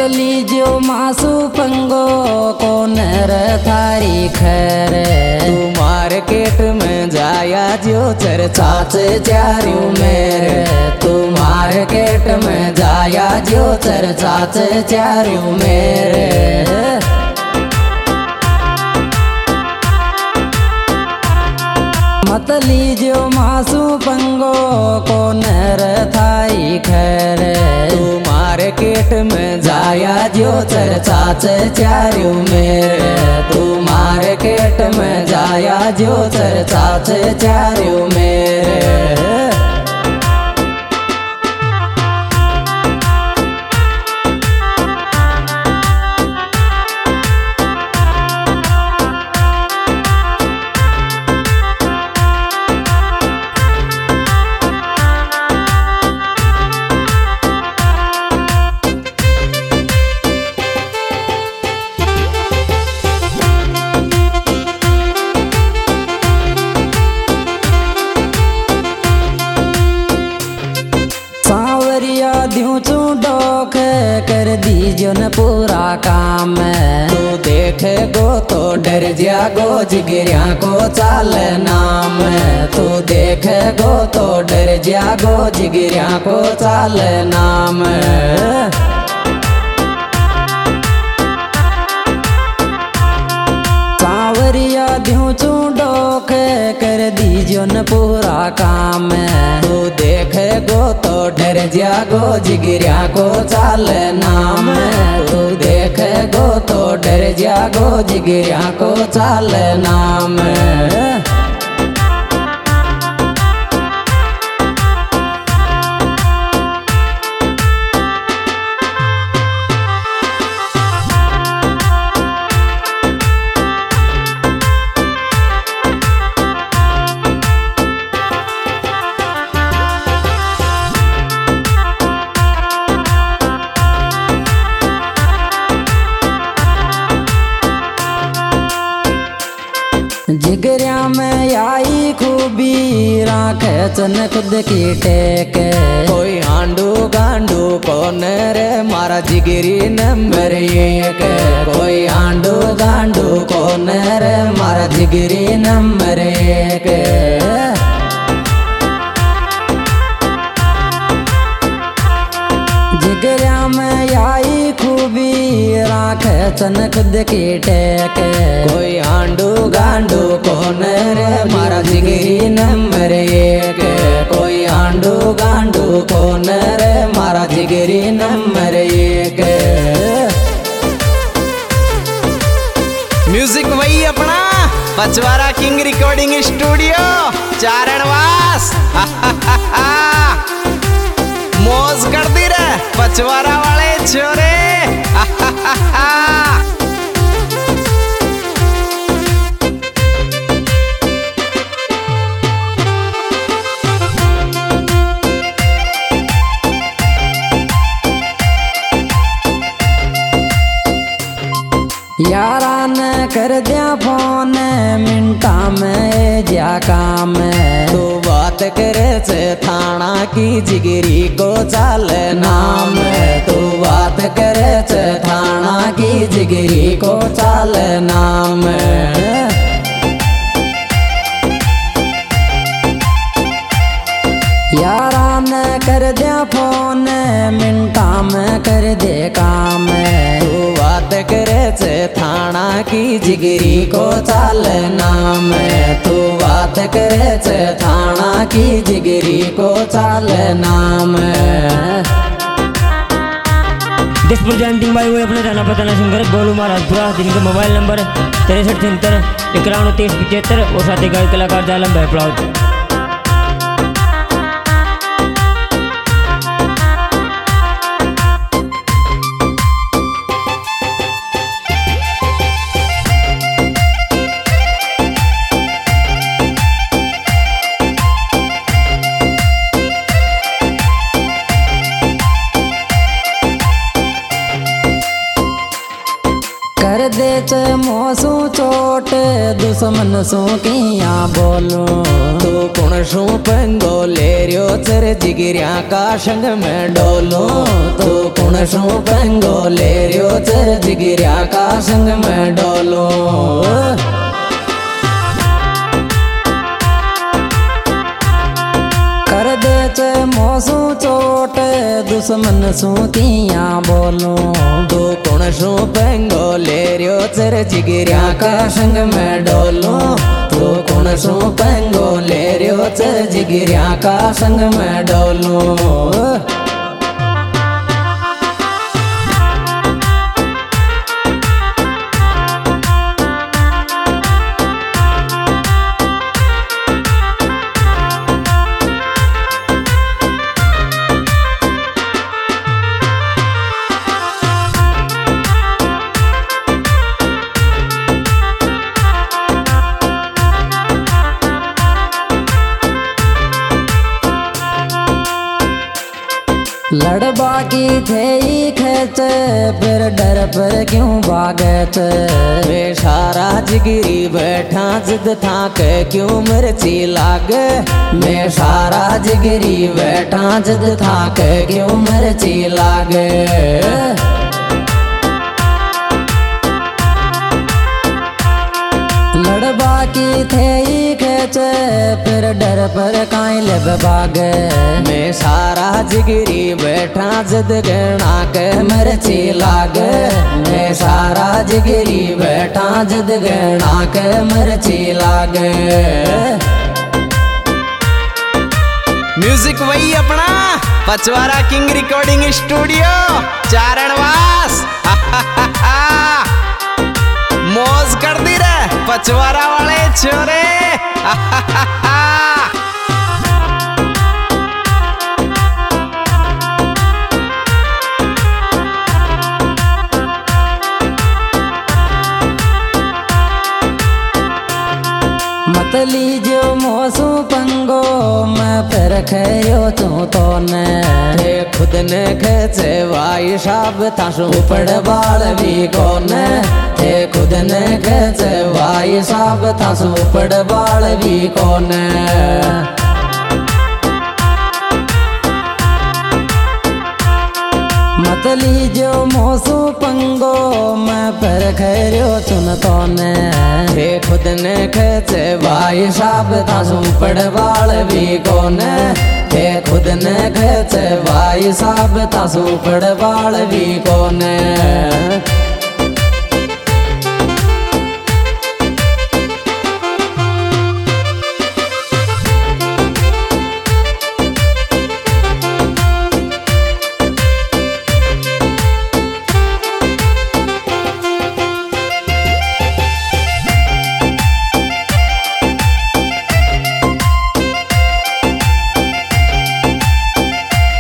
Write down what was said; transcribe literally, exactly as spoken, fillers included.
लीजियो मासू पंगो कौन रे थारी खैर। तू मार्केट में जाया जो चर्चा से चारू मेरे। तू मार्केट में जाया जो चर्चा से चारू मेरे। मत लीजियो मासू पंगो कौन रे थारी खैर। तू मार्केट में जाया जो चर्चा से चारू मेरे। तू मार्केट में जाया जो चर्चा से चारू मेरे। दियो चू डोख कर दीजियो न पूरा काम। तू देखे गो तो डर जागो जिगरिया को चाल नाम। तू देखे गो तो डर जागो जिगरिया को चाल नाम। सांवरिया दियो चू डोख कर दीजियो न पूरा काम। तू देखे गो तो डर जागो जिगरिया को चाल नाम। तू देखे गो तो डर जागो जिगरिया को चाल नाम। जिगरिया में आई खूबी राख चन खुद की टेक। कोई आंडू गांडू कौन रे मारा जिगरी नंबर एक। कोई आंडू गांडू कौन रे मारा जिगरी नंबर एक। जिगरिया में आई खूबी राख चन खुद की टेक। कोई आंडू गांडू कौन रे मारा जिगरी नंबर एक। कोई आंडू गांडू कौन रे मारा जिगरी नंबर एक। म्यूजिक वही अपना Pachwara king recording studio Charanwas. मौज कर दी रे पचवारा वाले छोरे। यारा ने कर दिया फोन मिनटा में जा काम। तू बात करे से थाना की जिगरी को चाल नाम। तू बात करे से थाना की जिगरी को चाल नाम। यारा ने कर दिया फोन मिनटा में कर दे काम। तू बात करे से थाना की जिगरी को चाल नाम। तू बात करे से थाना की जिगरी को चाल नाम। दिस प्रेजेंटिंग बाय वे अपने जाना पता ना सिंगर गोलू महाराजपुरा जिनका मोबाइल नंबर तिरसठ तिहत्तर इक्यावन तेईस पिछहत्तर और साथ ही गायक कलाकार जालम बहपड़ाव। कर दे च मोसू चोट दुश्मन सू किया बोलूं। तू कुण सू पंगो ले रियो चर जिगरिया का संग में डोलूं। तू कुण शू पंगो ले रियो चर जिगिरिया का संग में डोलो कर दे चे मोसू चोट दुश्मन सू तिया बोलो दो कुण शू पंगो ले रियो चर जिगिरिया का संग में डोलो दो कुण शू पंगो ले रियो चर जिगिरिया का संग में डोलो लड़बा की थे खेच फिर डर पर क्यों भागत वे सारा जिगिरी बैठा जिद था के क्यों मिर्ची लागे मैं सारा जिगिरी बैठा जिद था के क्यों मिर्ची लागे लड़बा की थे खेच फिर डर पर काई लब बागे मैं सारा जिगिरी बैठा जिद गणा के मिर्ची लागे मैं सारा जिगिरी बैठा जिद गणा के मिर्ची लागे म्यूजिक वही अपना Pachwara king recording studio Charanwas मौज कर दी रे पचवारा वाले छोरे मत लीजो मोसू पंगो मैं फिर खयो तू तो ने थे खुद ने खेचे वाई साब तासु पड़ बाल भी कौन थे खुद ने खेचे वाई साब तासु पड़ बाल भी कौन मत लीजो मोसू पंगो मैं पर खैरो चुन तो ने थे खुद ने खेचे भाई साब तासू पड़वाल भी कौन थे खुद ने खेचे भाई साब तासू पड़वाल भी कौन